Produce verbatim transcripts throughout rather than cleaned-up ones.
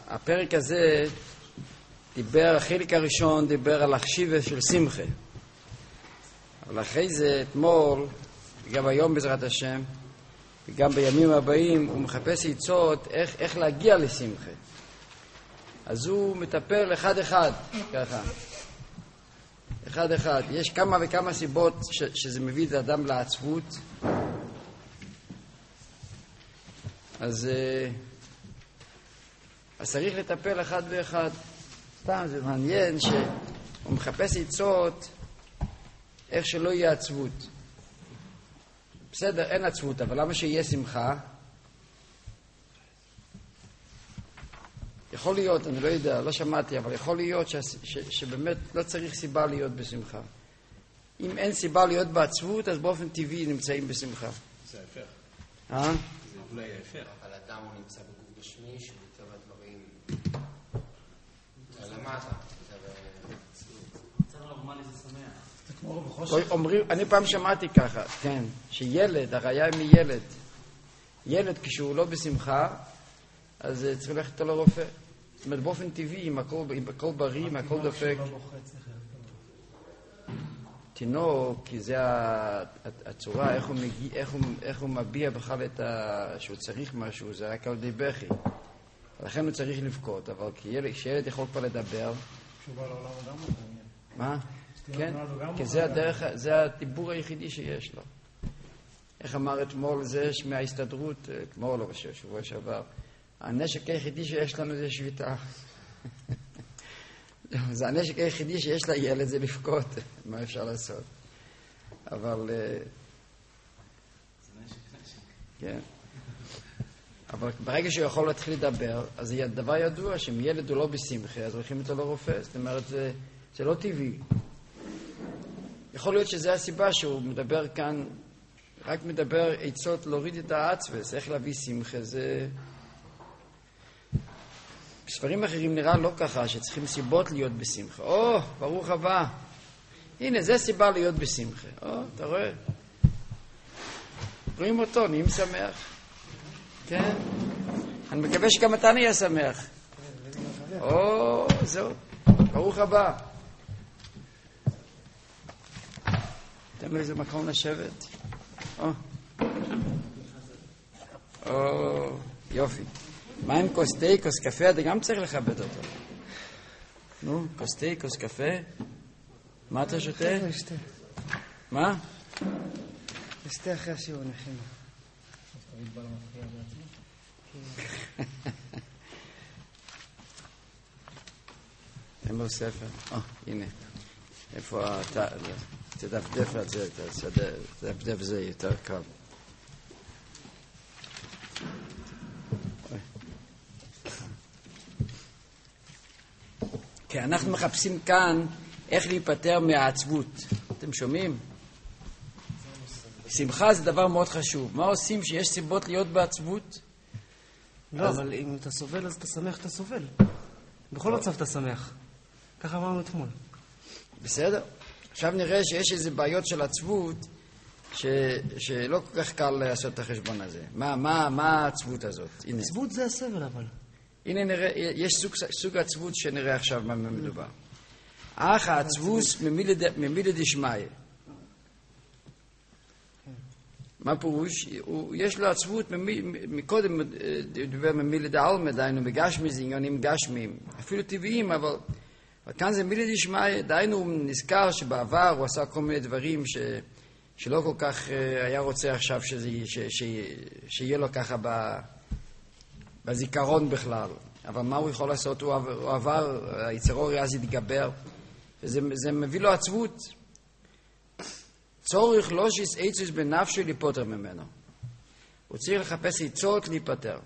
הפרק הזה דיבר, החלק הראשון דיבר על החשיבה של שמחה. אבל אחרי זה, אתמול, וגם היום בעזרת השם, וגם בימים הבאים, הוא מחפש עצות איך, איך להגיע לשמחה. אז הוא מטפל אחד אחד, ככה. אחד אחד. יש כמה וכמה סיבות ש, שזה מביא את האדם לעצבות. אז, אז צריך לטפל אחד ואחד. סתם, זה מעניין שהוא מחפש עצות איך שלא יהיה עצבות. בסדר, אין עצבות, אבל למה שיהיה שמחה? יכול להיות, אני לא יודע, לא שמעתי, אבל יכול להיות ש, ש, שבאמת לא צריך סיבה להיות בשמחה. אם אין סיבה להיות בעצבות, אז באופן טבעי נמצאים בשמחה. זה ההפך. אה? זה אולי ההפך. אבל אדם הוא נמצא בגוף גשמי, שמטבע הדברים למטה. צריך נורמלי זה שמח. אומרים, אני פעם שמעתי ככה, כן, שילד, הראיה מילד, ילד כשהוא לא בשמחה, אז צריך ללכת איתו לרופא. זאת אומרת, באופן טבעי, אם הכל בריא, אם הכל דופק. תינוק, כי זה הצורה, איך הוא, מגיע, איך הוא, איך הוא מביע בכלל את ה... שהוא צריך משהו, זה רק על די בכי. לכן הוא צריך לבכות, אבל כשילד יכול כבר לדבר... כשהוא בא לעולם אדם הוא מעניין. מה? כן, כי זה הדרך, זה הדיבור היחידי שיש לו. איך אמר אתמול זה מההסתדרות, אתמול או בשבוע שעבר, הנשק היחידי שיש לנו זה שביתה. זה הנשק היחידי שיש לילד זה לבכות, מה אפשר לעשות. אבל... כן. אבל ברגע שהוא יכול להתחיל לדבר, אז זה דבר ידוע שאם ילד הוא לא בשמחה, אז הולכים איתו לרופא. זאת אומרת, זה, זה לא טבעי. יכול להיות שזה הסיבה שהוא מדבר כאן, רק מדבר עצות להוריד את העצבס, איך להביא שמחה, זה... בספרים אחרים נראה לא ככה, שצריכים סיבות להיות בשמחה. או, ברוך הבא. הנה, זה סיבה להיות בשמחה. או, אתה רואה? רואים אותו, נהיים שמח. כן? אני מקווה שגם אתה נהיה שמח. או, זהו. ברוך הבא. תן לו איזה מקום לשבת. או. או, יופי. מה עם כוס תה, כוס קפה? אתה גם צריך לכבד אותו. נו, כוס תה, כוס קפה? מה אתה שותה? מה? נשתה אחרי השיעור, נחינו. אין לו ספר? אה, הנה. איפה אתה... תדפדף את זה, תדפדף זה יותר קל. כי אנחנו מחפשים כאן איך להיפטר מהעצבות. אתם שומעים? שמחה זה דבר מאוד חשוב. מה עושים שיש סיבות להיות בעצבות? לא, אבל אם אתה סובל אז אתה שמח, אתה סובל. בכל מצב אתה שמח. ככה אמרנו אתמול. בסדר. עכשיו נראה שיש איזה בעיות של עצבות ש... שלא כל כך קל לעשות את החשבון הזה. מה, מה, מה העצבות הזאת? הנה. עצבות זה הסבל אבל. הנה נראה, יש סוג, סוג עצבות שנראה עכשיו מה מדובר. אך העצבוס ממילה דשמיא. מה פירוש? יש לו עצבות, מקודם דבר ממילה דעלמא, דהיינו בגשמי, זה עניונים גשמיים, אפילו טבעיים, אבל כאן זה מילה דשמיא, דהיינו הוא נזכר שבעבר הוא עשה כל מיני דברים ש, שלא כל כך היה רוצה עכשיו שזה, ש, ש, שיהיה לו ככה ב, בזיכרון בכלל. אבל מה הוא יכול לעשות? הוא עבר, הוא עבר היצרור אז התגבר, וזה זה מביא לו עצבות. צורך לא שיש עצות בנפשו להיפטר ממנו. הוא צריך לחפש עצות להיפטר.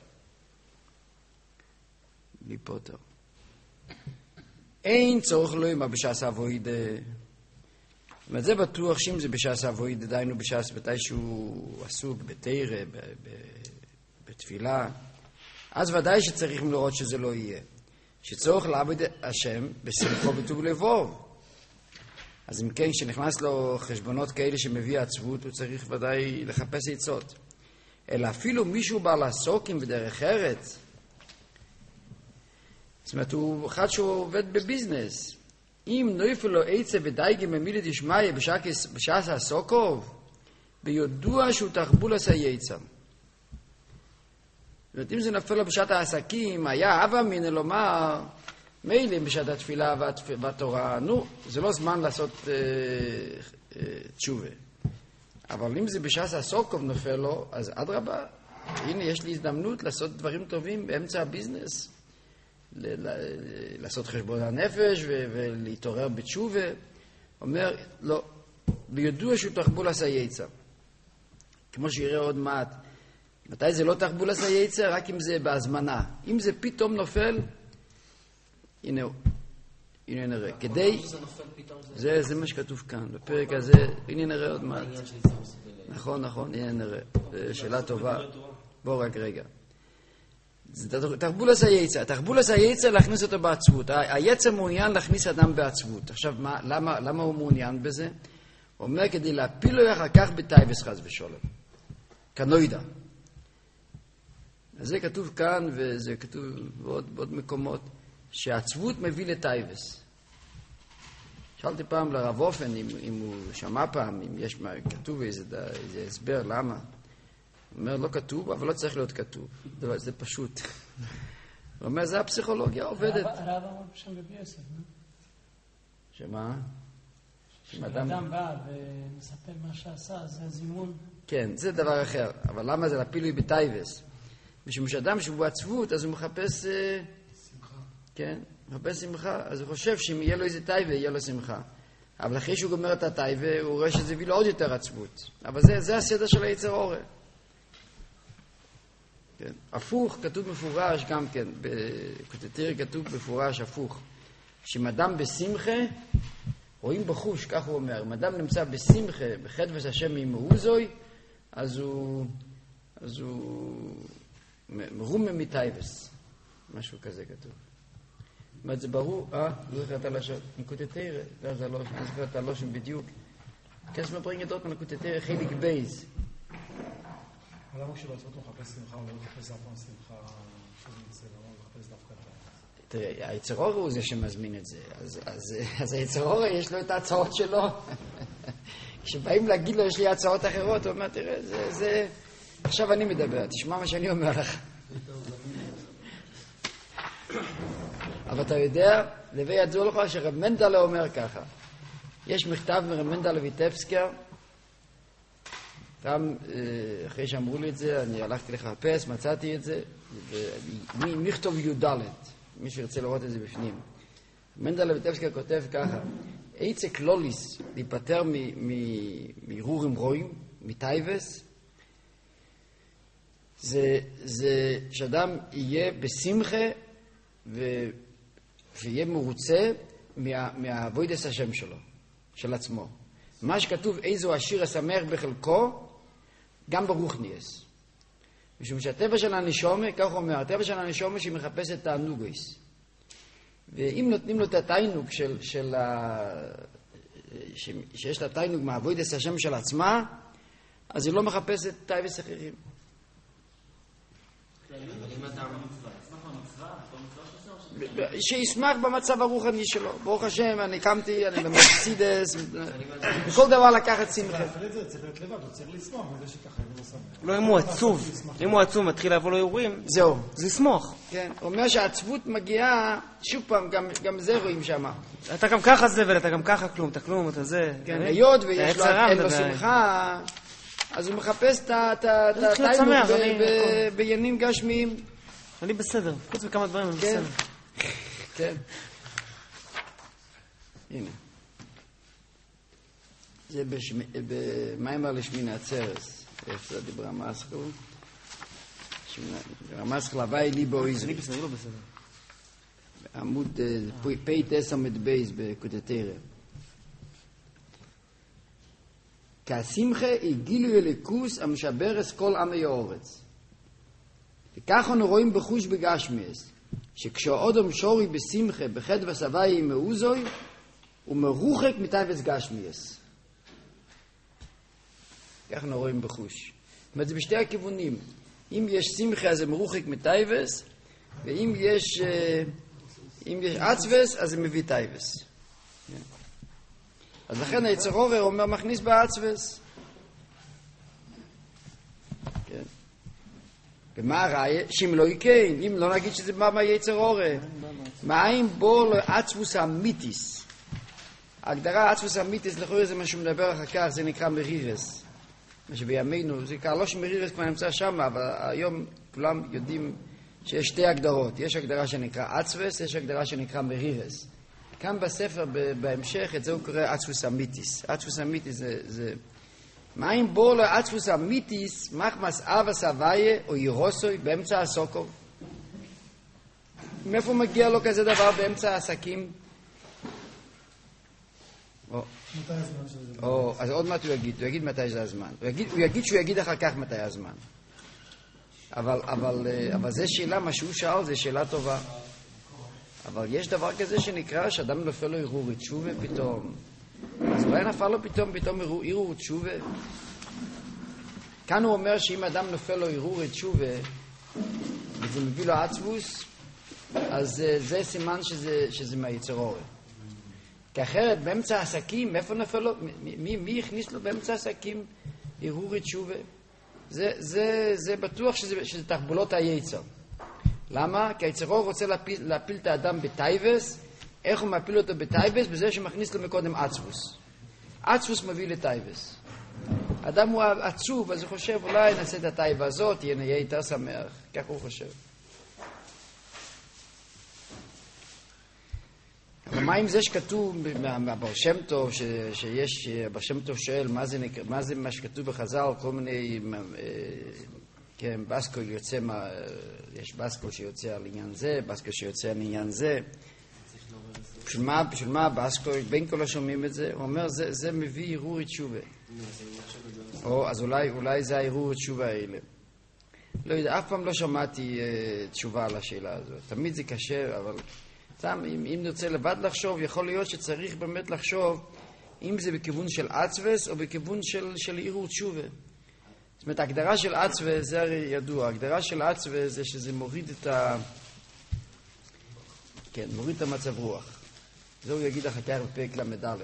להיפטר. אין צורך לא עם בשעס אבוידה. זאת אומרת, זה בטוח שאם זה בשעס אבוידה, דיינו בשעס מתי שהוא עסוק בתירה, בתפילה, אז ודאי שצריכים לראות שזה לא יהיה. שצורך לעבוד השם בשמחו בטוב לבוב. אז אם כן, כשנכנס לו חשבונות כאלה שמביא עצבות, הוא צריך ודאי לחפש עצות. אלא אפילו מישהו בא לעסוק עם בדרך ארץ, זאת אומרת, הוא אחד שהוא עובד בביזנס. אם נויפל לו עצה ודייגי ממילי דשמיא בשעת הסוקוב, ביודוע שהוא תחבול עשה יצם. זאת אומרת, אם זה נפל לו בשעת העסקים, היה אבא מין לומר, מילא בשעת התפילה והתורה, נו, זה לא זמן לעשות אה, אה, תשובה. אבל אם זה בשעת הסוקוב נופל לו, אז אדרבה, הנה יש לי הזדמנות לעשות דברים טובים באמצע הביזנס. ל- ל- לעשות חשבון הנפש ו- ולהתעורר בתשובה. אומר, לא, בידוע שהוא תחבול עשה יצר. כמו שיראה עוד מעט. מתי זה לא תחבול עשה יצר? רק אם זה בהזמנה. אם זה פתאום נופל, הנה הוא. הנה נראה. כדי... זה, זה מה שכתוב כאן. בפרק הזה, הנה נראה עוד מעט. נכון, נכון, הנה נראה. שאלה טובה. בוא רק רגע. תחבולס היצר. תחבולס היצר להכניס אותו בעצבות. היצר מעוניין להכניס אדם בעצבות. עכשיו, מה, למה, למה הוא מעוניין בזה? הוא אומר, כדי להפיל לו אחר כך בטייבס חס ושולם. כנוידה. אז זה כתוב כאן, וזה כתוב בעוד, בעוד מקומות, שהעצבות מביא לטייבס. שאלתי פעם לרב אופן, אם, אם הוא שמע פעם, אם יש מה, כתוב איזה, איזה הסבר, למה? הוא אומר, לא כתוב, אבל לא צריך להיות כתוב. זה, זה פשוט. הוא אומר, זה הפסיכולוגיה עובדת. הרב אמר שם בבי יוסף, לא? שמה? כשאדם בא ומספר מה שעשה, זה הזימון. כן, זה דבר אחר. אבל למה זה לפילוי בטייבס? משום שאדם שהוא בעצבות, אז הוא מחפש... שמחה. כן, מחפש שמחה. אז הוא חושב שאם יהיה לו איזה טייבה, יהיה לו שמחה. אבל אחרי שהוא גומר את הטייבה, הוא רואה שזה הביא לו עוד יותר עצבות. אבל זה, זה הסדר של היצר אורה. כן. הפוך, כתוב מפורש גם כן, בקוטטריה כתוב מפורש הפוך. שאם אדם בשמחה, רואים בחוש, כך הוא אומר, אם אדם נמצא בשמחה, בחדווה השם ממאוזוי, אז הוא, אז הוא מרומם מטייבס. משהו כזה כתוב. זאת אומרת, זה ברור, אה, לא זוכר את הלשון, מקוטטריה, לא, זה לא, לא זוכר את הלשון בדיוק. כסף מברינג את עוד מקוטטריה, חיליק בייז. אבל למה כשבעצמות הוא מחפש שמחה, הוא לא מחפש אף פעם שמחה שזה נצא, למה הוא מחפש דווקא את זה? תראה, היצר אורה הוא זה שמזמין את זה. אז, אז, אז היצר אורה יש לו את ההצעות שלו. כשבאים להגיד לו, יש לי הצעות אחרות, הוא אומר, תראה, זה, זה... עכשיו אני מדבר, תשמע מה שאני אומר לך. אבל אתה יודע, לבי ידעו לך שרב מנדלה אומר ככה. יש מכתב מרב מנדלה ויטבסקר, גם אחרי שאמרו לי את זה, אני הלכתי לחפש, מצאתי את זה, ומכתוב יודלת, מי שירצה לראות את זה בפנים. מנדלה ויטבסקר כותב ככה, איצה קלוליס להיפטר מרורים רואים, מטייבס, זה, זה שאדם יהיה בשמחה ו... ויהיה מרוצה מה... מהעבודת השם שלו, של עצמו. מה שכתוב, איזו עשיר השמח בחלקו, גם ברוך נייס. משום שהטבע של הנשומה, כך אומר, הטבע של הנשומה שהיא מחפשת תענוגויס. ואם נותנים לו את התענוג של, של ה... ש... שיש לה תענוג מהעבודת השם של עצמה, אז היא לא מחפשת טייבס אחרים. שישמח במצב הרוחני שלו. ברוך השם, אני קמתי, אני במרסידס, בכל דבר לקחת שמחה. צריך להיות לבד, הוא צריך לשמוח מזה שככה הוא לא שמח. לא, אם הוא עצוב, אם הוא עצוב מתחיל לבוא לו אירועים, זהו. זה לשמוח. כן, הוא אומר שהעצבות מגיעה, שוב פעם, גם זה רואים שם. אתה גם ככה זבל, אתה גם ככה כלום, אתה כלום, אתה זה. כן, היות ויש לו אין לו שמחה, אז הוא מחפש את התענוג בעניינים גשמיים. אני בסדר, חוץ מכמה דברים אני בסדר. כן. הנה. זה במיימר לשמיני עצרס. איפה דיבר המסחל? המסחל הווי לי בו איזרי. אני בסדר, לא בסדר. עמוד פי תס עמד בייס בקוטטריה. כהשמחה הגילו אליקוס המשבר את כל עמי האורץ. וכך אנו רואים בחוש בגשמיאס, שכשאודום שורי בשמחה בחדווה סביי מאוזוי, הוא מרוחק מטייבס גשמיאס. כך אנו רואים בחוש. זאת אומרת, זה בשתי הכיוונים. אם יש שמחה, אז זה מרוחק מטייבס, ואם יש אם יש עצבס, אז זה מביא טייבס. אז לכן היצר אור אומר מכניס בעצבס. כן. ומה הראיה? שאם לא יקן, אם לא נגיד שזה בא מהיצר אור. מאין בו לעצבוס אמיתיס. ההגדרה עצבוס אמיתיס, לכאורה זה מה שהוא מדבר אחר כך, זה נקרא מרירס. מה שבימינו, זה נקרא לא שמרירס כבר נמצא שם, אבל היום כולם יודעים שיש שתי הגדרות. יש הגדרה שנקרא עצבס, יש הגדרה שנקרא מרירס. כאן בספר, בהמשך, את זה הוא קורא עצבוס אמיתיס. עצבוס אמיתיס זה... זה... מאין בו לעצבוס אמיתיס, מחמס אבס הוויה או ירוסוי באמצע הסוקו. מאיפה מגיע לו כזה דבר באמצע העסקים? או, מתי הזמן של זה? או, אז עוד מעט הוא יגיד, הוא יגיד מתי זה הזמן. הוא יגיד, הוא יגיד שהוא יגיד אחר כך מתי הזמן. אבל, אבל, אבל זה שאלה, מה שהוא שאל, זה שאלה טובה. אבל יש דבר כזה שנקרא שאדם נופל לו ערעור תשובה פתאום. אז אולי נפל לו פתאום, פתאום ערעור תשובה. כאן הוא אומר שאם אדם נופל לו ערעור תשובה, וזה מביא לו עצבוס, אז זה סימן שזה, שזה מהיצר אור. כי אחרת, באמצע העסקים, מאיפה נפל לו? מי, מי הכניס לו באמצע העסקים ערעור תשובה? זה, זה, זה בטוח שזה, שזה תחבולות היצר. למה? כי היצר אור רוצה להפיל, להפיל את האדם בטייבס. איך הוא מפיל אותו בטייבס? בזה שמכניס לו מקודם עצבוס. עצבוס מביא לטייבס. האדם הוא עצוב, אז הוא חושב, אולי נעשה את הטייבה הזאת, יהיה יותר שמח. כך הוא חושב. אבל מה עם זה שכתוב בבר שם טוב, ש, שיש, בר שם טוב שואל, מה זה, מה זה מה שכתוב בחז"ל, כל מיני, כן, בסקול יוצא, יש בסקול שיוצא על עניין זה, בסקול שיוצא על עניין זה. בשביל מה, בשביל מה בסקול, בין כל השומעים את זה, הוא אומר, זה, זה מביא ערעור תשובה. או, אז אולי, אולי זה הערעור תשובה האלה. לא יודע, אף פעם לא שמעתי uh, תשובה על השאלה הזאת. תמיד זה קשה, אבל סתם, אם, אם נרצה לבד לחשוב, יכול להיות שצריך באמת לחשוב אם זה בכיוון של עצבס או בכיוון של, של ערעור תשובה. זאת אומרת, ההגדרה של עצבס, זה הרי ידוע, ההגדרה של עצבס זה שזה מוריד את ה... כן, מוריד את המצב רוח. זה הוא יגיד אחר כך בפרק למד א'.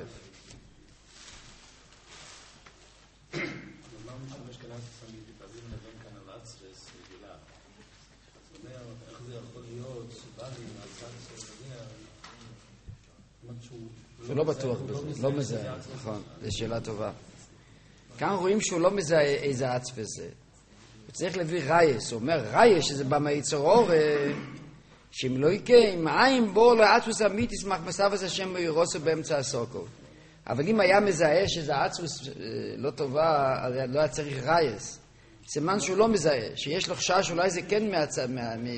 הוא לא בטוח בזה, לא מזהה, נכון, זו שאלה טובה. כאן רואים שהוא לא מזהה איזה עצבס זה. הוא צריך להביא רייס, הוא אומר רייס שזה בא מהיצר אור, שאם לא יקה, אם עין בו לעצבוס אמיתיס מחמסה וזה שם וירוסו באמצע הסוקו. אבל אם היה מזהה שזה עצבוס לא טובה, אז לא היה צריך רייס. סימן שהוא לא מזהה, שיש לו חשש, אולי זה כן מהצד,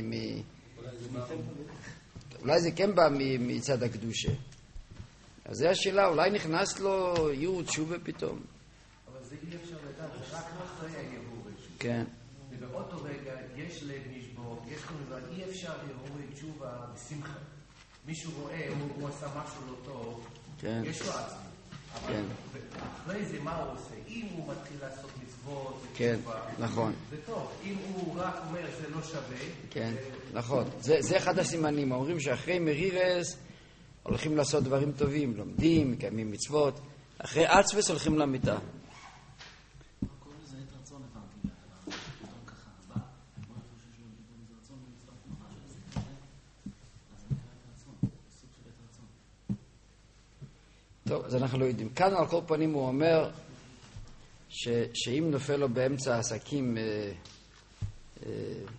אולי זה כן בא מצד הקדושה. אז זו השאלה, אולי נכנס לו ערעור תשובה פתאום. אבל זה אי אפשר לדעת, רק אחרי הערעור. כן. ובאותו רגע יש לב נשבור, יש כמובן, אי אפשר ערעור תשובה בשמחה. מישהו רואה, הוא עשה משהו לא טוב, יש לו עצמי. כן. אחרי זה מה הוא עושה? אם הוא מתחיל לעשות מצוות, כן, נכון. זה טוב. אם הוא רק אומר זה לא שווה. כן, נכון. זה אחד הסימנים. אומרים שאחרי מרירס הולכים לעשות דברים טובים, לומדים, מקיימים מצוות. אחרי עצבס הולכים למיטה. טוב, אז אנחנו לא יודעים. כאן על כל פנים הוא אומר ש, שאם נופל לו באמצע העסקים אה, אה,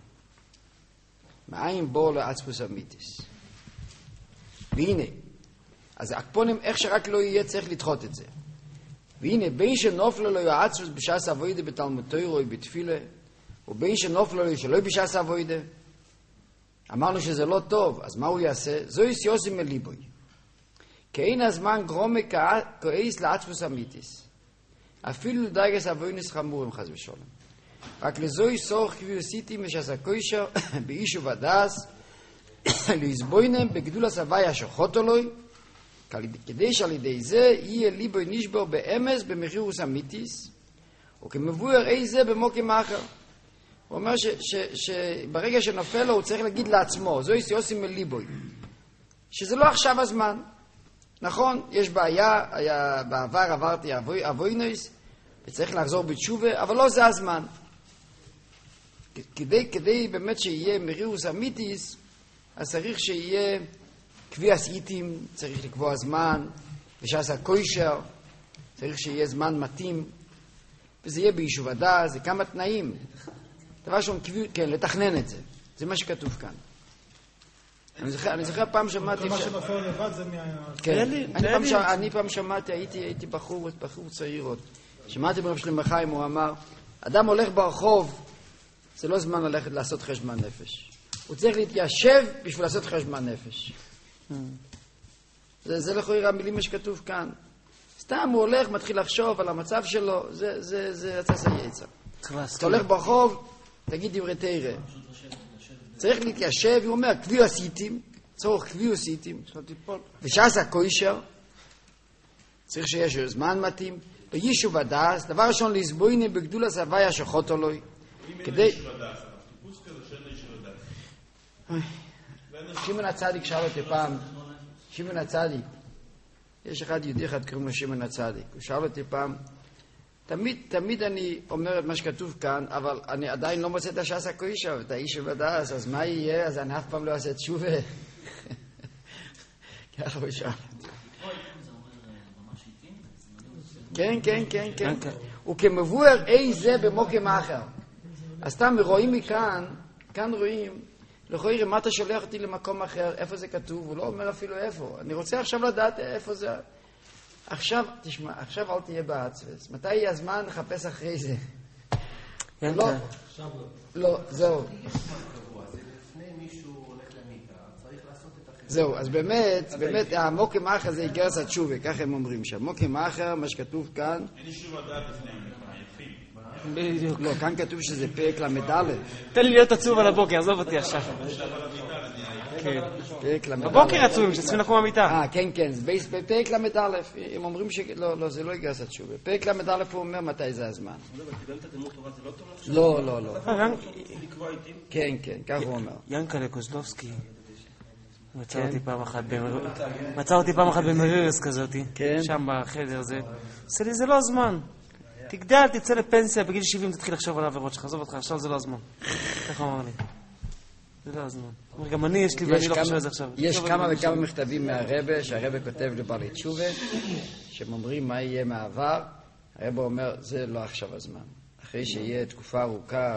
מאין בו לעצבוס אמיתיס. והנה, אז הקפונים, איך שרק לא יהיה, צריך לדחות את זה. והנה, בין שנופל לו לעצבוס בשעס אבוידה בתלמוד תורה בתפילה, ובין שנופל לו שלא בשעס אבוידה, אמרנו שזה לא טוב, אז מה הוא יעשה? זו יסיוסי מליבוי. כי אין הזמן גרומה כעיס לעצבוס אמיתיס. אפילו לדייגס אבוינס חמורים חס ושלום. רק לזוי סורך כביוסיטים ושעשה קוישר באישו ודס להסבוינם בגדול הסווי אשכות אלוי, כדי שעל ידי זה יהיה ליבוי נשבור באמס במחירוס אמיתיס, וכמבואר אי זה במוקם אחר. הוא אומר שברגע שנופל לו הוא צריך להגיד לעצמו, זו יסיוסים מליבוי. שזה לא עכשיו הזמן. נכון, יש בעיה, היה, בעבר עברתי אבוי, אבוינוס, וצריך לחזור בתשובה, אבל לא זה הזמן. כדי, כדי באמת שיהיה מרירוס אמיתיס, אז צריך שיהיה קביעת עיתים, צריך לקבוע זמן, ושעשה קוישר, צריך שיהיה זמן מתאים, וזה יהיה ביישוב הדעת, זה כמה תנאים. דבר שם, כן, לתכנן את זה. זה מה שכתוב כאן. אני זוכר, אני זוכר פעם שמעתי... מה שנופל לבד זה מה... כן, אני פעם שמעתי, הייתי בחור, בחור צעיר עוד. שמעתי ברב שלמה חיים, הוא אמר, אדם הולך ברחוב, זה לא זמן ללכת לעשות חשבון נפש. הוא צריך להתיישב בשביל לעשות חשבון נפש. זה לכאורה המילים שכתוב כאן. סתם הוא הולך, מתחיל לחשוב על המצב שלו, זה הצס היצר. אתה הולך ברחוב, תגיד דברי תורה. צריך להתיישב, הוא אומר, קביעו עשיתים, צורך קביעו עשיתים, ושעשה קוישר, צריך שיש זמן מתאים, ביישוב הדעת, דבר ראשון להסבויני בגדול הסביה שחוט עלוי, כדי... שמעון הצדיק שאל אותי פעם, שמעון הצדיק, יש אחד יהודי אחד קוראים לו שמעון הצדיק, הוא שאל אותי פעם, תמיד, תמיד אני אומר את מה שכתוב כאן, אבל אני עדיין לא מוצא את השעס הקוישר, את האיש שבדעת, אז מה יהיה? אז אני אף פעם לא אעשה תשובה. ככה הוא שאל. כן, כן, כן, כן. וכמבואר אי זה במוקם אחר. אז סתם רואים מכאן, כאן רואים, לכאורה מה אתה שולח אותי למקום אחר, איפה זה כתוב? הוא לא אומר אפילו איפה. אני רוצה עכשיו לדעת איפה זה... עכשיו, תשמע, עכשיו אל תהיה בעצבס. מתי יהיה הזמן לחפש אחרי זה? לא, לא, זהו. זהו, אז באמת, באמת, המוקם האחר זה איגרס התשובה, ככה הם אומרים שם. מוקם האחר, מה שכתוב כאן... אין אישור הדעת לפני המקום, היפים. בדיוק. לא, כאן כתוב שזה פרק למדלת. תן לי להיות עצוב על הבוקר, עזוב אותי עכשיו. בבוקר עצובים, שצריכים לקום המיטה. אה, כן, כן, בפרק למד א', הם אומרים שלא, לא, זה לא יגרס התשובה. בפרק למד א' הוא אומר מתי זה הזמן. לא, לא, לא. כן, כן, כך הוא אומר. ינקלה קוזלובסקי מצא אותי פעם אחת מצא אותי פעם אחת במרירס כזאת, שם בחדר הזה. עושה לי, זה לא הזמן. תגדל, תצא לפנסיה, בגיל שבעים תתחיל לחשוב על העבירות שלך, עזוב אותך, עכשיו זה לא הזמן. ככה אמר לי. זה לא הזמן. גם אני יש לי, ואני לא חושב על זה עכשיו. יש כמה וכמה מכתבים מהרבא, שהרבא כותב לבעלי תשובה, שהם אומרים מה יהיה מעבר. הרבא אומר, זה לא עכשיו הזמן. אחרי שיהיה תקופה ארוכה,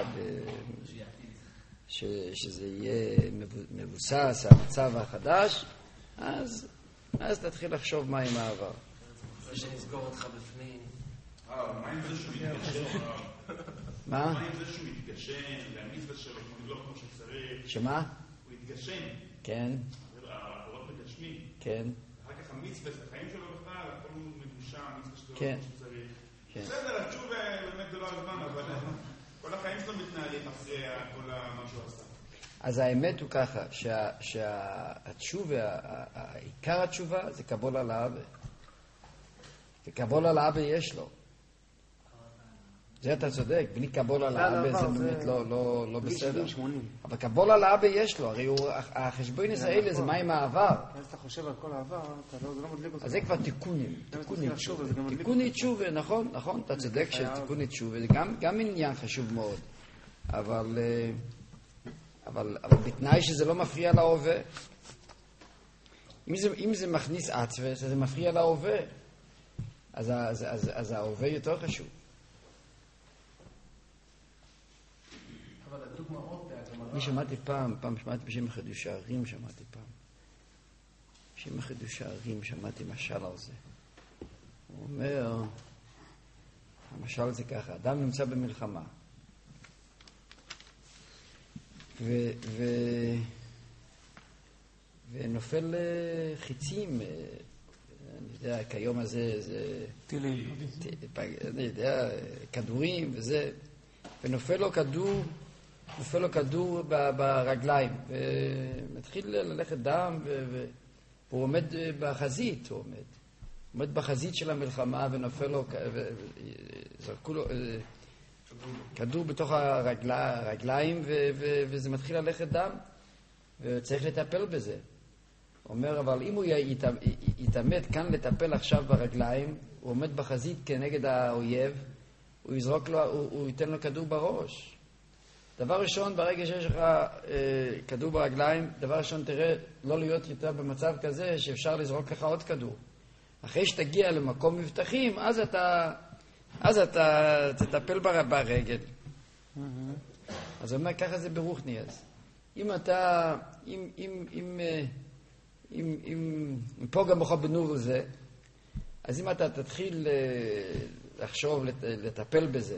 שזה יהיה מבוסס, המצב החדש, אז תתחיל לחשוב מה יהיה מעבר. אחרי שנסגור אותך בפנים. מה עם זה שהוא מתגשם? מה? מה עם זה שהוא מתגשם, להמצווה שלו, לא כמו שצריך? שמה? הוא התגשם. כן. העברות מגשמים. כן. אחר כך המצווה, את החיים שלו בכלל, הכל הוא מדושה, המצווה שלו כן. כמו שצריך. כן. בסדר, התשובה באמת זה לא הזמן, אבל כל החיים שלו מתנהלים אחרי כל מה שהוא עשה. אז האמת הוא ככה, שהתשובה, העיקר התשובה זה קבול על האבא. וקבול על האבא יש לו. זה אתה צודק, בלי קבול על האבא זה באמת לא בסדר. אבל קבול על האבא יש לו, הרי החשבוינס האלה זה מים העבר. אז אתה חושב על כל העבר, זה לא מדליק אותך. אז זה כבר תיקונים, תיקוני תשובה. תיקוני תשובה, נכון, נכון, אתה צודק שתיקוני תשובה זה גם עניין חשוב מאוד. אבל בתנאי שזה לא מפריע להווה. אם זה מכניס עצווה, אז זה מפריע להווה. אז ההווה יותר חשוב. אני שמעתי פעם, פעם שמעתי בשם חידוש הערים, שמעתי פעם. בשם חידוש הערים שמעתי משל על זה. הוא אומר, המשל זה ככה, אדם נמצא במלחמה. ו... ו... ונופל חיצים, אני יודע, כיום הזה זה... טילים. אני יודע, כדורים וזה, ונופל לו כדור, נופל לו כדור ברגליים, ומתחיל ללכת דם, והוא עומד בחזית, הוא עומד. עומד בחזית של המלחמה, ונופל לו, זרקו לו כדור בתוך הרגליים, וזה מתחיל ללכת דם, וצריך לטפל בזה. הוא אומר, אבל אם הוא יתאמת כאן לטפל עכשיו ברגליים, הוא עומד בחזית כנגד האויב, הוא יזרוק לו, הוא, הוא ייתן לו כדור בראש. דבר ראשון, ברגע שיש לך אה, כדור ברגליים, דבר ראשון תראה לא להיות יותר במצב כזה שאפשר לזרוק לך עוד כדור. אחרי שתגיע למקום מבטחים, אז אתה, אז אתה תטפל ברגל. Mm-hmm. אז הוא אומר, ככה זה ברוחני. אז אם אתה, אם, אם, אם, אם, אם, אם פה גם בכל בנור זה, אז אם אתה תתחיל לחשוב, לטפל בזה,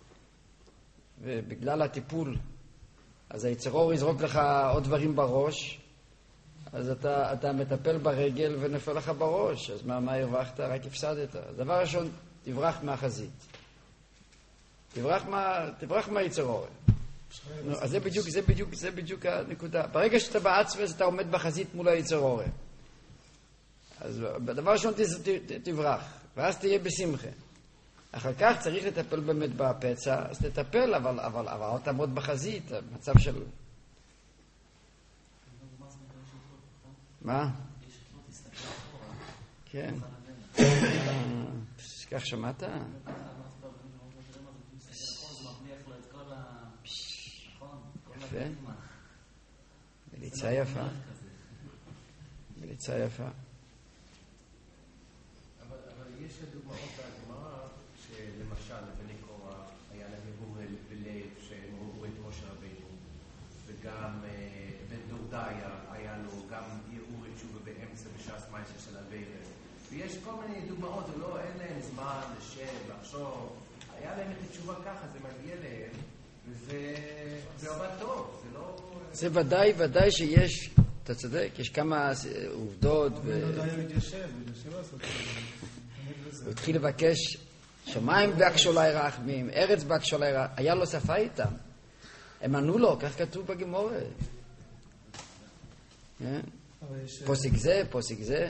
ובגלל הטיפול, אז היצרור יזרוק לך עוד דברים בראש, אז אתה, אתה מטפל ברגל ונפל לך בראש, אז מה, מה הרווחת? רק הפסדת. דבר ראשון, תברח מהחזית. תברח מה, תברח מהיצרור. נו, אז זה בדיוק, זה בדיוק, זה בדיוק הנקודה. ברגע שאתה בעצמס, אתה עומד בחזית מול היצרור. אז בדבר ראשון תברח, ואז תהיה בשמחה. אחר כך צריך לטפל באמת בפצע, אז תטפל, אבל, אבל, אבל תעמוד בחזית, מצב של... מה? כן. כך שמעת? יפה. מליצה יפה. מליצה יפה. אבל יש דוגמאות בהגמרא שלמשל לבני קורח היה להם יגור בלב שהם ראו את משה רבינו, וגם בן דודאי היה לו גם יראו את תשובה באמצע בש"ס מייסר של הווירס, ויש כל מיני דוגמאות, ולא, אין להם זמן לשב, לחשוב, היה להם את התשובה ככה, זה מגיע להם, וזה עובד טוב, זה לא... זה ודאי, ודאי שיש, אתה צודק, יש כמה עובדות ו... בן דודאי הוא התיישב, הוא התיישב לעשות... הוא התחיל לבקש שמיים בהקשולי רחמים, ארץ בהקשולי רחמים, היה לו שפה איתם. הם ענו לו, כך כתוב בגמורה. פוסיק זה, פוסיק זה.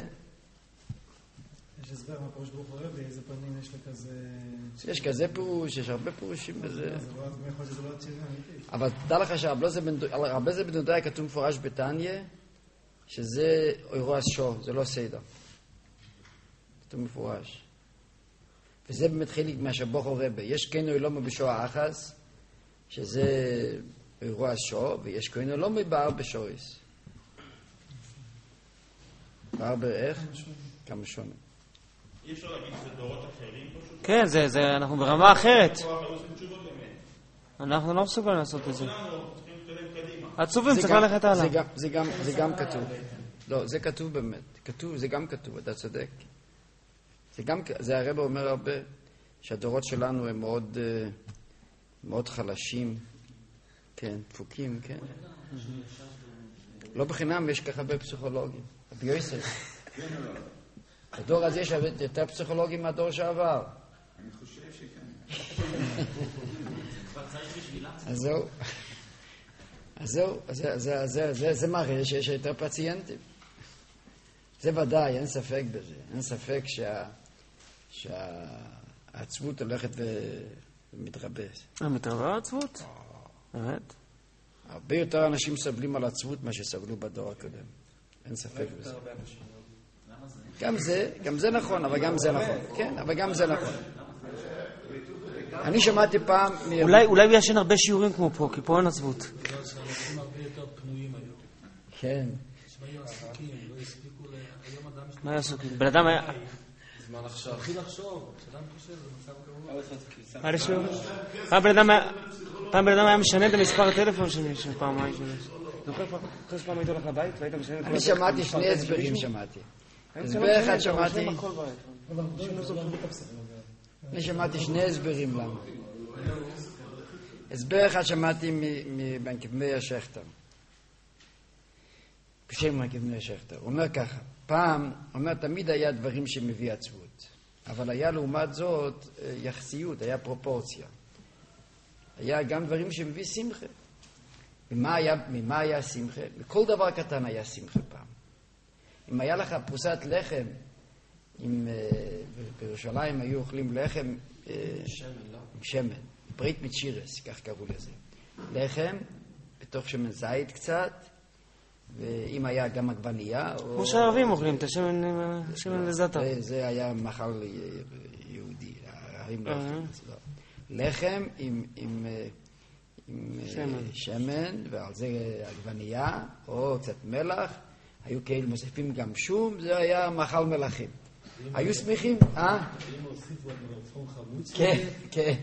יש הסבר מה פירוש ברוך הוא באיזה פנים יש לכזה... יש כזה פירוש, יש הרבה פירושים בזה. יכול שזה לא צירה אמיתית. אבל תדע לך שהרבה זה בן דודאי כתוב מפורש בתניא, שזה אירוע שור, זה לא סדר. כתוב מפורש. וזה באמת חלק מהשבוך הרבה. יש כהנו אלומו בשוע אחס, שזה אירוע שור, ויש כהנו אלומו בער בשוריס. בער באיך? כמה שונה. אי אפשר להגיד שזה דורות אחרים פשוט? כן, זה, זה, אנחנו ברמה אחרת. אנחנו לא מסוגלים לעשות את זה. עצובים, צריך ללכת הלאה. זה גם, זה גם כתוב. לא, זה כתוב באמת. כתוב, זה גם כתוב, אתה צודק. זה גם, זה הרב אומר הרבה, שהדורות שלנו הם מאוד, מאוד חלשים, כן, דפוקים, כן. לא בחינם, יש ככה הרבה פסיכולוגים. רבי יוסף. הדור הזה יש יותר פסיכולוגים מהדור שעבר. אני חושב שכן. אז זהו. אז זהו, זה מראה שיש יותר פציינטים. זה ודאי, אין ספק בזה. אין ספק שהעצבות הולכת ומתרבס. מתרבה העצבות? באמת? הרבה יותר אנשים סבלים על עצבות מה שסבלו בדור הקודם. אין ספק בזה. גם זה, גם זה נכון, אבל גם זה נכון. כן, אבל גם זה נכון. אני שמעתי פעם... אולי הוא ישן הרבה שיעורים כמו פה, כי פה אין עצבות. בגלל שהאנשים הרבה יותר פנויים היום. כן. שהיו עסוקים, לא הספיקו ל... היום אדם... מה היה עסוקים? בן אדם היה... זמן לחשוב. תתחיל לחשוב, כשאדם חושב, זה מצב קרוב. היה לשיעור? פעם בן אדם היה משנה את המספר הטלפון שלי, שפעמיים שלי. זוכר פעם היית הולך לבית והיית משנה את... אני שמעתי שני הסברים, שמעתי. הסבר אחד שמעתי... אני שמעתי שני הסברים למה. הסבר אחד שמעתי מבנקב מאיר שכטר. בשם בנקב מאיר שכטר. הוא אומר ככה, פעם, הוא אומר, תמיד היה דברים שמביא עצבות. אבל היה לעומת זאת יחסיות, היה פרופורציה. היה גם דברים שמביא שמחה. ממה היה, ממה היה שמחה? בכל דבר קטן היה שמחה פעם. אם היה לך פרוסת לחם, אם בירושלים היו אוכלים לחם שמן, לא? עם שמן, ברית מצ'ירס, כך קראו לזה. לחם, בתוך שמן זית קצת, ואם היה גם עגבנייה... כמו שהערבים אוכלים את השמן לזאטה. זה היה מאכל יהודי, הערבים לא אוכלים את זה. לחם עם שמן, ועל זה עגבנייה, או קצת מלח, היו כאלה מוסיפים גם שום, זה היה מאכל מלכים. היו שמחים, אה? אם הוסיפו את מלפפון חמוץ? כן, כן.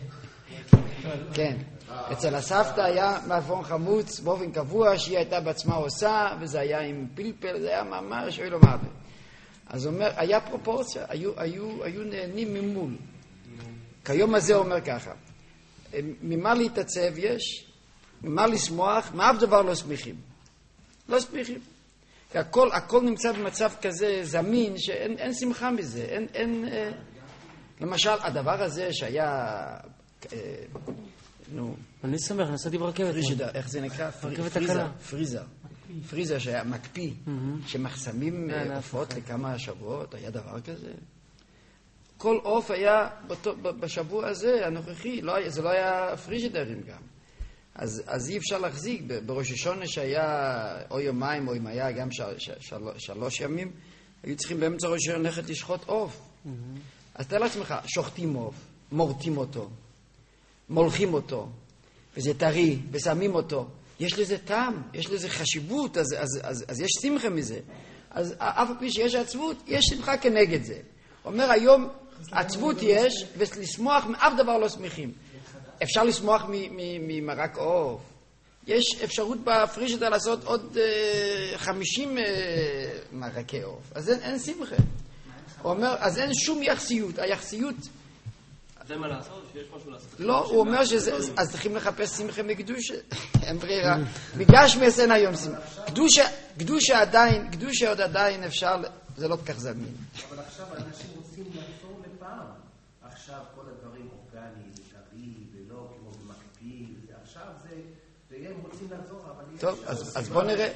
כן. אצל הסבתא היה מלפפון חמוץ באופן קבוע שהיא הייתה בעצמה עושה, וזה היה עם פלפל, זה היה ממש אוי לא מעבר. אז הוא אומר, היה פרופורציה, היו נהנים ממול. כיום הזה אומר ככה, ממה להתעצב יש, ממה לשמוח, מאף דבר לא שמחים. לא שמחים. הכל, הכל נמצא במצב כזה זמין, שאין שמחה מזה. אין, אין, אה, למשל, הדבר הזה שהיה, אה, נו... אני שמח, נסעתי ברכבת. פריז'ידר, איך זה נקרא? רכבת הקלה. פריזר. פריזר שהיה מקפיא, שמחסמים עופות לכמה שבועות, היה דבר כזה. כל עוף היה בשבוע הזה, הנוכחי, זה לא היה פריז'ידרים גם. אז, אז אי אפשר להחזיק, בראש השונה שהיה או יומיים או אם היה גם של, של, של, שלוש ימים, היו צריכים באמצע ראש השונה ללכת לשחוט עוף. Mm-hmm. אז תאר לעצמך, שוחטים עוף, מורטים אותו, מולכים אותו, וזה טרי, ושמים אותו. יש לזה טעם, יש לזה חשיבות, אז, אז, אז, אז יש שמחה מזה. אז אף פי שיש עצבות, יש שמחה כנגד זה. אומר היום, עצבות יש, ולשמוח מאף דבר לא שמחים. אפשר לשמוח ממרק עוף. יש אפשרות בפריז'ידר לעשות עוד חמישים מרקי עוף. אז אין שמחה. הוא אומר, אז אין שום יחסיות. היחסיות... זה מה לעשות? שיש משהו לעשות? לא, הוא אומר שזה... אז צריכים לחפש שמחה מקדושה. אין ברירה. מגשמיס אין היום שמחה. קדושה עדיין, קדושה עוד עדיין אפשר... זה לא כך זמין. אבל עכשיו אנשים רוצים לחזור לפעם. עכשיו כל הדברים אורגניים, טרי, ולא כמו במקפיא, עכשיו זה, והם רוצים לחזור, אבל... טוב, אז בוא נראה.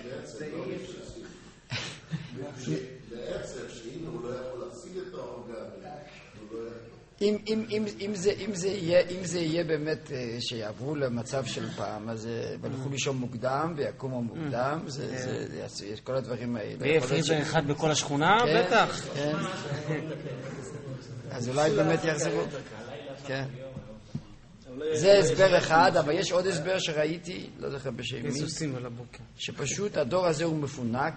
בעצם שהנה הוא לא יכול להשיג את האורגני. אם זה יהיה באמת שיעברו למצב של פעם, אז הלכו לישון מוקדם ויקומו מוקדם, יש כל הדברים האלה. ויהיה פריזר אחד בכל השכונה? בטח. אז אולי באמת יחזרו. כן. זה הסבר אחד, אבל יש עוד הסבר שראיתי, לא זוכר בשם מי, שפשוט הדור הזה הוא מפונק,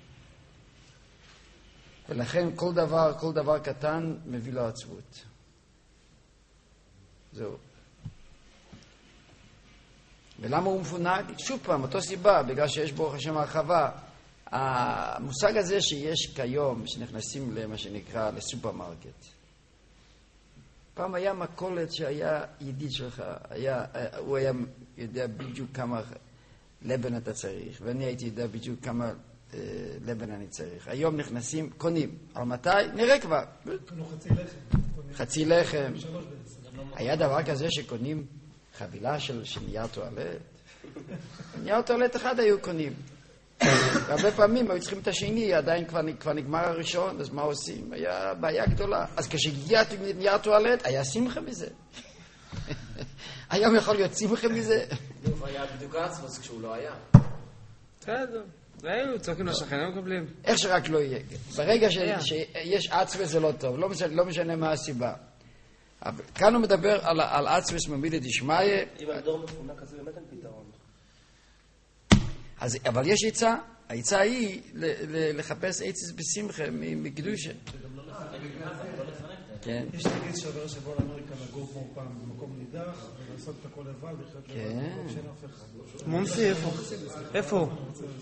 ולכן כל דבר, כל דבר קטן מביא לו עצבות. זהו. ולמה הוא מפונק? שוב פעם, אותו סיבה, בגלל שיש ברוך השם הרחבה. המושג הזה שיש כיום, שנכנסים למה שנקרא לסופרמרקט. פעם היה מכולת שהיה ידיד שלך, היה, הוא היה יודע בדיוק כמה לבן אתה צריך, ואני הייתי יודע בדיוק כמה אה, לבן אני צריך. היום נכנסים, קונים. על מתי? נראה כבר. קנו חצי לחם. חצי לחם. היה דבר כזה שקונים חבילה של, של נייר טואלט. נייר טואלט אחד היו קונים. הרבה פעמים היו צריכים את השני, עדיין כבר, כבר נגמר הראשון, אז מה עושים? היה בעיה גדולה. אז כשהגיע נייר טואלט, היה שמחה מזה. היום יכול להיות שמחה מזה. הוא היה בדיוק עצמוס כשהוא לא היה. בסדר. והיו צועקים לשכן, הם מקבלים. איך שרק לא יהיה. ברגע שיש עצמוס זה לא טוב, לא משנה, לא משנה מה הסיבה. כאן הוא מדבר על, על עצמוס ממילה דשמיא. אם הדור מפונק כזה באמת אין פתרון. אז, אבל יש עצה, העצה היא ל, ל, לחפש עצס בשמחה מקדושה. כן. יש תגיד שעבר שבוא לאמריקה לגור פה פעם במקום נידח, ולעשות את הכל לבד, לחיות לבד, שאין אף אחד. מונסי, איפה? איפה?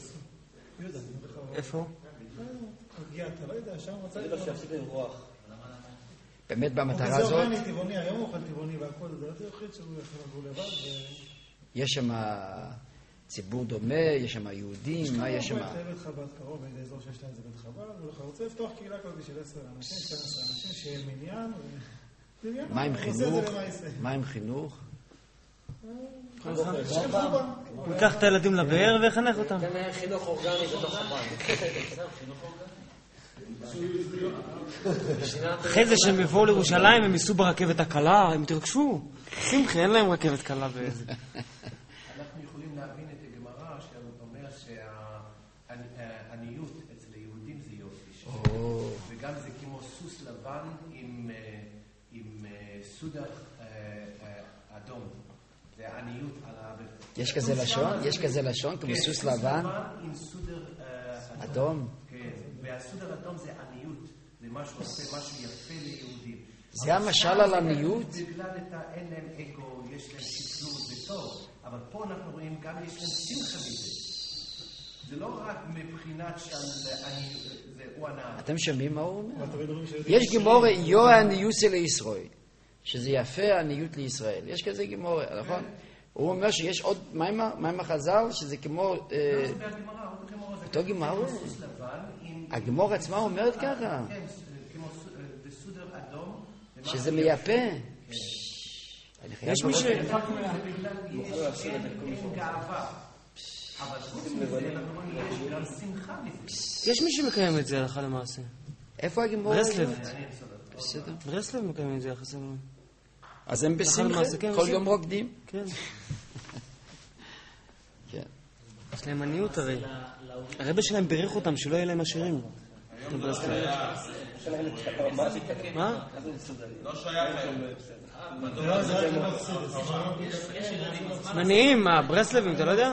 איפה? הגיע, אתה לא יודע, שם רצה לברוח. באמת במטרה הזאת... זה אוכל טבעוני, היום אוכל טבעוני והכל, זה לא תחליט שהוא יכול לגור לבד. יש שם ציבור דומה, יש שם יהודים, מה יש שם? יש לך בית חב"ד קרוב, באיזה אזור שיש להם זה בית חב"ד, ולך רוצה לפתוח קהילה כזאת של עשרה אנשים, שתים עשרה אנשים, שיהיה מניין. מה עם חינוך? מה עם חינוך? הוא ייקח את הילדים לבאר ויחנך אותם. זה חינוך אורגני בתוך הבית. אחרי זה שהם יבואו לירושלים, הם ייסעו ברכבת הקלה, הם תרגשו. שמחה, אין להם רכבת קלה באיזה. אנחנו יכולים להבין את הגמרא שאומר שאני וגם זה כמו סוס לבן עם, עם סודר אדום. זה עניות על ה... יש כזה לשון? יש כזה לשון כמו סוס לבן? עם סודר אדום. כן, והסודר אדום זה עניות. זה משהו עושה, משהו יפה ליהודים. זה המשל על עניות? בגלל את אין להם אגו, יש להם שפלות, זה טוב. אבל פה אנחנו רואים גם יש להם שמחה מזה. זה לא רק מבחינת שהוא הנאה. אתם שומעים מה הוא אומר? יש גמורה, יו עניוסי לישראל. שזה יפה עניות לישראל. יש כזה גמורה, נכון? הוא אומר שיש עוד, מה עם החז"ל? שזה כמו... זה בהגמרא, אותו גמרא? הגמורה עצמה אומרת ככה. כן, כמו בסודר אדום. שזה מייפה. יש מי ש... אין גאווה. אבל חוץ מזה, אנחנו רואים, יש גם שמחה מזה. יש מי שמקיים את זה הלכה למעשה. איפה הגמורה? ברסלב. בסדר. ברסלב מקיים את זה יחסים. אז הם בשמחה, כל יום רוקדים. כן. כן. יש להם עניות הרי. הרבה שלהם בירך אותם שלא יהיה להם עשירים. מה? לא שייך מניעים, מה? ברסלבים, אתה לא יודע?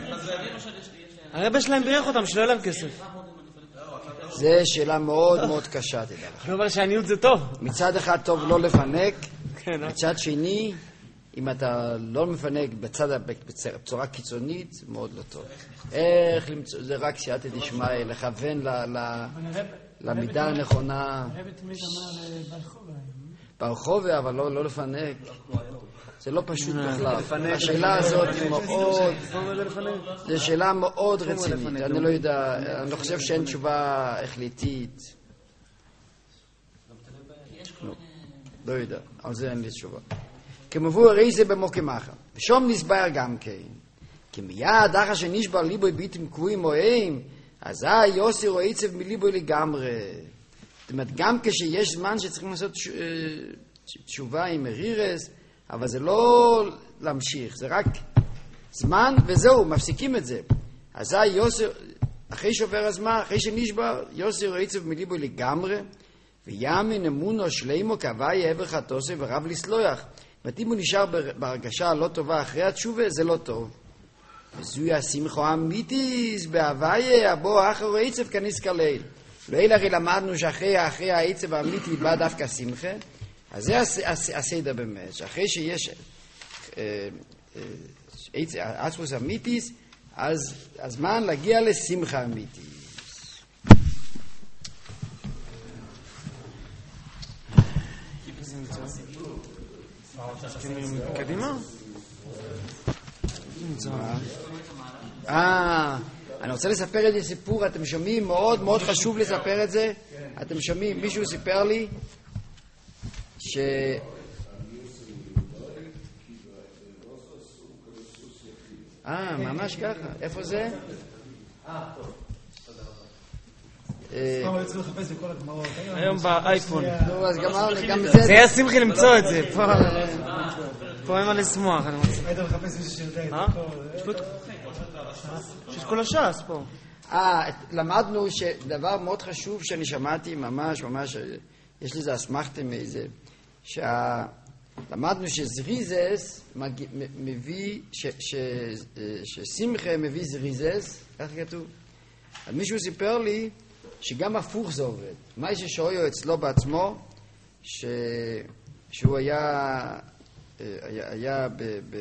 הרבה שלהם בירך אותם שלא יהיה להם כסף. זה שאלה מאוד מאוד קשה, תדע לך. אבל שעניות זה טוב. מצד אחד טוב לא לפנק, מצד שני, אם אתה לא מפנק בצד, בצורה קיצונית, זה מאוד לא טוב. איך למצוא, זה רק סייעתא דשמיא, לכוון למידה הנכונה. הרב תמיד אמר ברחובה. ברחובה, אבל לא לפנק. זה לא פשוט בכלל. השאלה הזאת היא מאוד, זו שאלה מאוד רצינית. אני לא יודע, אני לא חושב שאין תשובה החליטית. לא יודע, על זה אין לי תשובה. כמבואר הרי זה במוקם אחר. ושום נסבר גם כן. כי מיד אחר שנשבר ליבוי ביטים קבועים או הם, אזי יוסי רואה עצב מליבוי לגמרי. זאת אומרת, גם כשיש זמן שצריכים לעשות תשובה עם מרירס, אבל זה לא להמשיך, זה רק זמן וזהו, מפסיקים את זה. אזי יוסי, אחרי שעובר הזמן, אחרי שנשבר, יוסי רואה עצב מליבוי לגמרי, ויאמין אמונו שלימו כהווי עבר חטוסי ורב לסלוח. ואם הוא נשאר בהרגשה הלא טובה אחרי התשובה, זה לא טוב. וזוהי השמחו האמיתיס בהווי הבוא אחר העצב כנזכר ליל. ליל הרי למדנו שאחרי אחרי העצב האמיתי בא דווקא שמחה, אז זה הסדר באמת, שאחרי שיש עצבוס אמיתיס, אז הזמן להגיע לשמחה אמיתיס. קדימה? אה, אני רוצה לספר את זה סיפור, אתם שומעים? מאוד מאוד חשוב לספר את זה. אתם שומעים? מישהו סיפר לי ש... אה, ממש ככה. איפה זה? אה, טוב. היום באייפון. זה היה שמחי למצוא את זה. פה אין מה לשמוח. היית מחפש מישהו שיודע את זה. יש כל הש"ס פה. אה, למדנו שדבר מאוד חשוב שאני שמעתי ממש ממש, יש לזה אסמכתם מאיזה, למדנו שזריזס מביא, ששמחה מביא זריזס, כך כתוב. אז מישהו סיפר לי שגם הפוך זה עובד. מה ששואיו אצלו בעצמו, ש... שהוא היה, היה, היה ב... ב...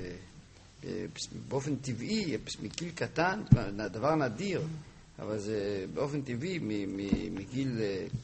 באופן טבעי, מגיל קטן, דבר נדיר, אבל זה באופן טבעי, מגיל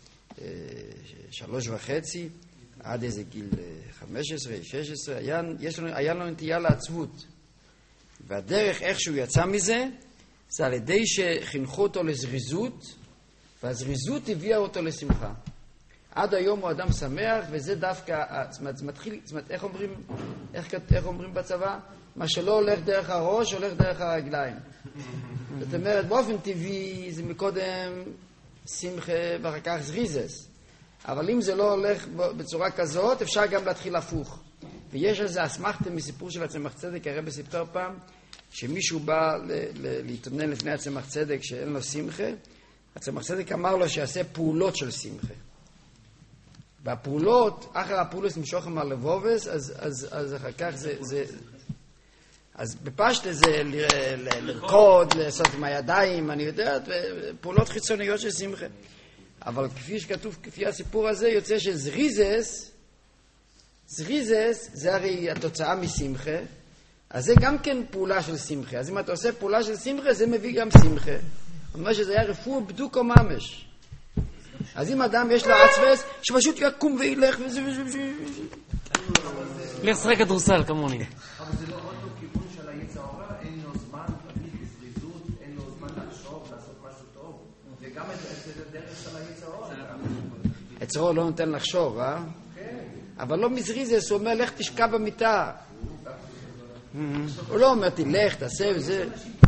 שלוש וחצי עד איזה גיל חמש עשרה, שש עשרה, היה, יש לנו, היה לנו נטייה לעצבות. והדרך איך שהוא יצא מזה, זה על ידי שחינכו אותו לזריזות, והזריזות הביאה אותו לשמחה. עד היום הוא אדם שמח, וזה דווקא, זאת אומרת, זה מתחיל, זאת אומרת, איך אומרים, איך, איך אומרים בצבא? מה שלא הולך דרך הראש, הולך דרך הרגליים. זאת אומרת, באופן טבעי, זה מקודם שמחה ואחר כך זריזס. אבל אם זה לא הולך בצורה כזאת, אפשר גם להתחיל הפוך. ויש על זה אסמכתם מסיפור של הצמח צדק, הרב סיפר פעם, שמישהו בא להתאונן לפני הצמח צדק שאין לו שמחה, הצמח צדק אמר לו שיעשה פעולות של שמחה. והפעולות, אחר הפעולות משוכם על לבובס, אז, אז, אז אחר כך זה, זה, אז בפשט זה ל, ל, לרקוד, לעשות עם הידיים, אני יודע, פעולות חיצוניות של שמחה. אבל כפי שכתוב, כפי הסיפור הזה, יוצא שזריזס, זריזס זה הרי התוצאה משמחה, אז זה גם כן פעולה של שמחה. אז אם אתה עושה פעולה של שמחה, זה מביא גם שמחה. זאת אומרת שזה היה רפוא בדוקו ממש. אז אם אדם יש לו עצבס, שפשוט יקום וילך וזה וזה וזה. לך שחק כדורסל כמוני. אבל זה לא עוד לא כיוון של היצר הרע, אין לו זמן, תמיד בזריזות, אין לו זמן לחשוב, לעשות משהו טוב. וגם את הדרך של היצר הרע. היצר הרע לא נותן לחשוב, אה? אבל לא מזריזס, הוא אומר, לך תשקע במיטה. הוא לא אומר, תלך, תעשה וזה.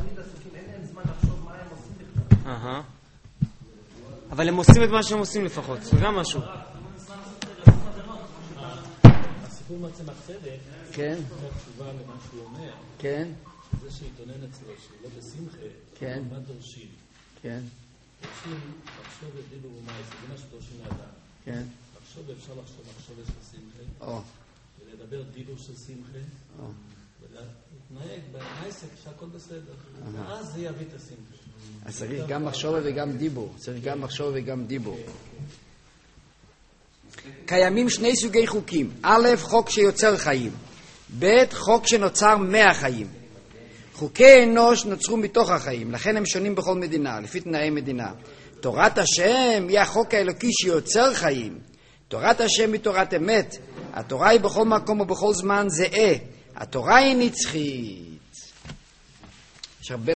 אבל הם עושים את מה שהם עושים לפחות, זה גם משהו. הסיפור מצמח צדק, כן. זה התשובה למה שהוא אומר. כן. זה שהתעונן אצלו, שהוא לא בשמחה, כן. מה דורשים? כן. דורשים לחשוב את דיבור ומייס, זה מה שדורשים לאדם. כן. לחשוב, אפשר לחשוב מחשוב של שמחה. או. ולדבר דיבור של שמחה. או. ולהתנהג במייסק שהכל בסדר. ואז זה יביא את השמחה. אז צריך גם מחשוב וגם דיבור. צריך גם מחשוב וגם דיבור. קיימים שני סוגי חוקים. א', חוק שיוצר חיים. ב', חוק שנוצר מהחיים. חוקי אנוש נוצרו מתוך החיים, לכן הם שונים בכל מדינה, לפי תנאי מדינה. תורת השם היא החוק האלוקי שיוצר חיים. תורת השם היא תורת אמת. התורה היא בכל מקום ובכל זמן זהה. התורה היא נצחית. יש הרבה